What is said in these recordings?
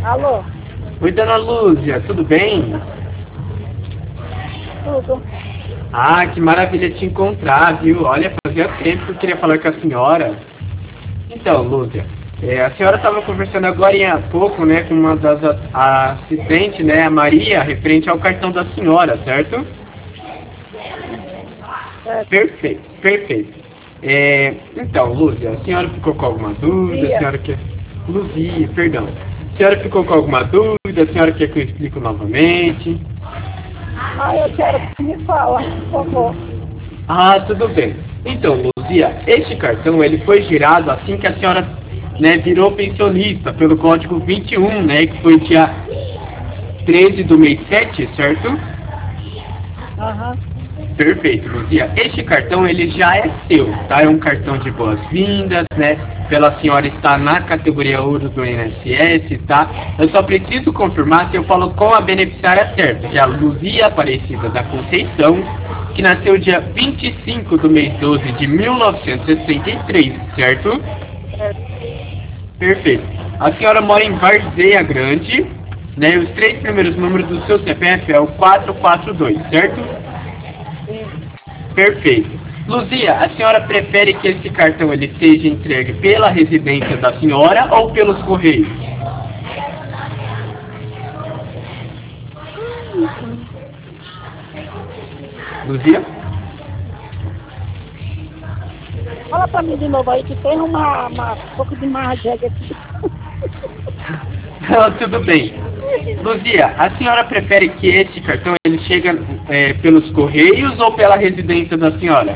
Alô? Oi, dona Lúcia, tudo bem? Tudo. Ah, que maravilha te encontrar, viu? Olha, fazia tempo que eu queria falar com a senhora. Então, Lúcia, a senhora estava conversando agora há pouco, né, com uma das assistentes, né, a Maria, referente ao cartão da senhora, certo? Certo. Perfeito, perfeito. Então, Lúcia, a senhora ficou com alguma dúvida? A senhora quer... Luzia, perdão. A senhora ficou com alguma dúvida? A senhora quer que eu explique novamente? Eu quero que me fala, por favor. Ah, tudo bem. Então, Luzia, este cartão ele foi girado assim que a senhora, né, virou pensionista pelo código 21, né, que foi dia 13 do mês 7, certo? Aham. Perfeito, Luzia. Este cartão ele já é seu, tá? É um cartão de boas-vindas, né? Pela senhora estar na categoria ouro do INSS, tá? Eu só preciso confirmar se eu falo com a beneficiária certa, que é a Luzia Aparecida da Conceição, que nasceu dia 25 do mês 12 de 1963, certo? Certo. Perfeito. A senhora mora em Várzea Grande, né? E os 3 primeiros números do seu CPF é o 442, certo? Sim. Perfeito. Luzia, a senhora prefere que esse cartão ele seja entregue pela residência da senhora ou pelos correios? Luzia? Fala pra mim de novo aí que tem um pouco de margem aqui. Não, tudo bem. Luzia, a senhora prefere que esse cartão ele chegue pelos correios ou pela residência da senhora?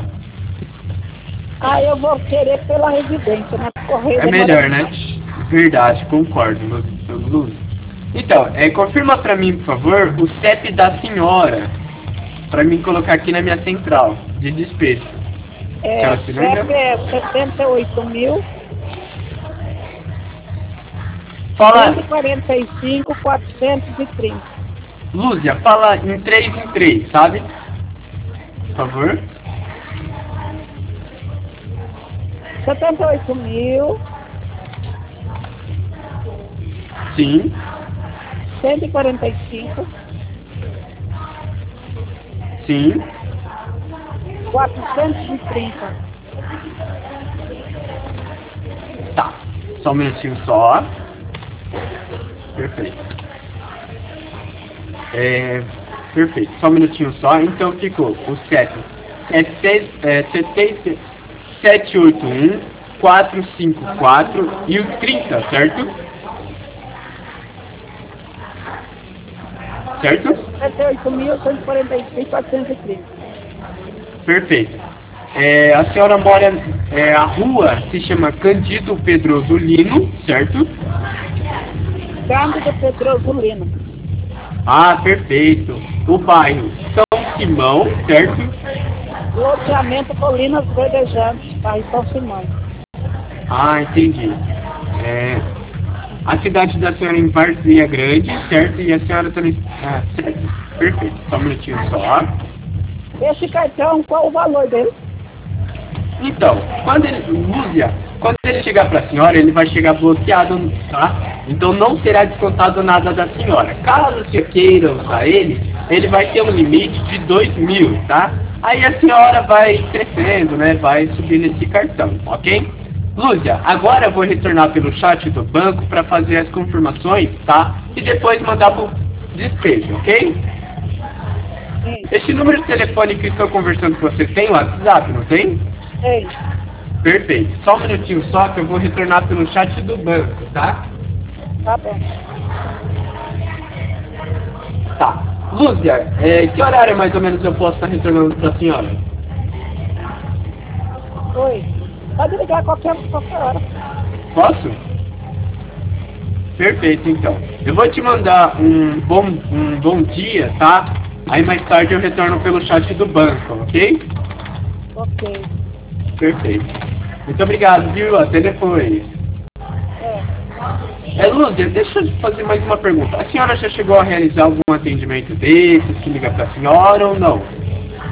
Eu vou querer pela residência, né? Correio É melhor, né? Verdade, concordo, Luz. Então, confirma pra mim, por favor, o CEP da senhora, pra mim colocar aqui na minha central de despejo. CEP é 78.000. Fala, 145.430. Lúcia, fala em 3, sabe? Por favor. 78.000. Sim. 145. Sim. 430. Tá. Só um minutinho só. Perfeito. Perfeito. Só um minutinho só. Então ficou o CEP. 781-454 e o 30, certo? Certo? 78.145.430. Perfeito. A senhora mora... a rua se chama Cândido Pedroso Lino, certo? Cândido Pedroso Lino. Ah, perfeito. O bairro São Simão, certo? Loteamento Colinas Verdejantes, bairro São Simão. Ah, entendi. A cidade da senhora em Várzea Grande, certo? E a senhora também... Ah, certo. Perfeito. Só um minutinho só. Esse cartão, qual o valor dele? Então, quando ele chegar para a senhora, ele vai chegar bloqueado, tá? Então não será descontado nada da senhora. Caso você queira usar ele vai ter um limite de 2.000, tá? Aí a senhora vai crescendo, né? Vai subindo esse cartão, ok? Lúcia, agora eu vou retornar pelo chat do banco para fazer as confirmações, tá? E depois mandar pro despejo, ok? Sim. Esse número de telefone que estou conversando com você tem WhatsApp, não tem? Tem. Perfeito. Só um minutinho só que eu vou retornar pelo chat do banco, tá? Tá bom. Tá. Lúcia, que horário mais ou menos eu posso estar retornando para a senhora? Oi. Pode ligar a qualquer hora. Posso? Perfeito, então. Eu vou te mandar um bom dia, tá? Aí mais tarde eu retorno pelo chat do banco, ok? Ok. Perfeito. Muito obrigado, viu? Até depois. Lúcia, deixa eu fazer mais uma pergunta. A senhora já chegou a realizar algum atendimento desses que liga para a senhora ou não?